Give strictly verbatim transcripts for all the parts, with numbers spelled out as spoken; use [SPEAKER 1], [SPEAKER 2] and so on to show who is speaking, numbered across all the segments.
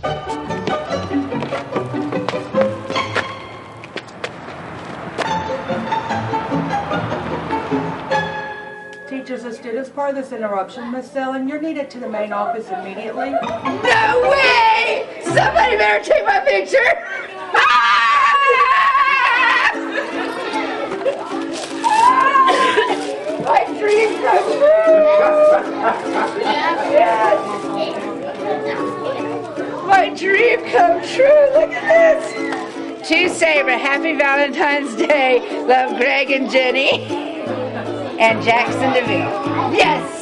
[SPEAKER 1] Teachers and students, part of this interruption, Miss Zellen, you're needed to the main office immediately.
[SPEAKER 2] No way! Somebody better take my picture! My dream come true! Yes. My dream come true! Look at this! To Sabre, happy Valentine's Day. Love, Greg and Jenny. And Jackson DeVille. Yes!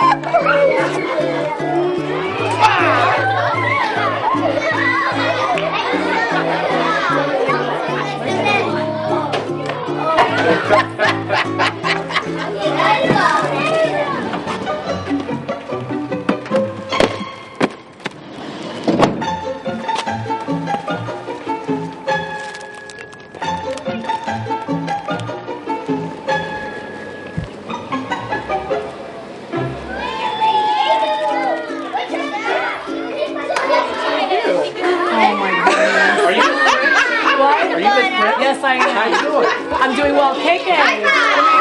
[SPEAKER 3] Yes, I am. How you doing? I'm doing well. K K. Thank you.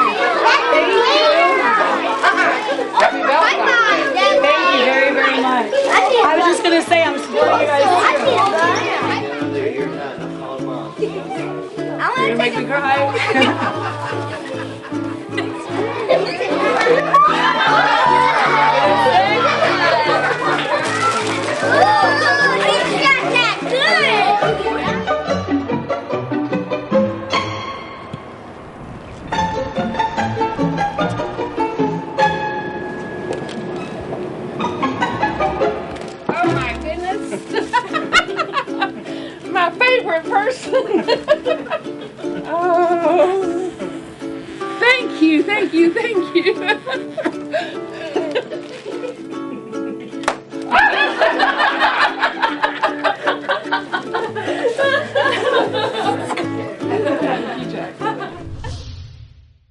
[SPEAKER 3] Happy Valentine's Day. Thank you very, very much. I was just going to say, I'm supporting you guys too. You're not. You're going to make me cry.
[SPEAKER 2] My favorite person. Oh, thank you, thank you, thank you.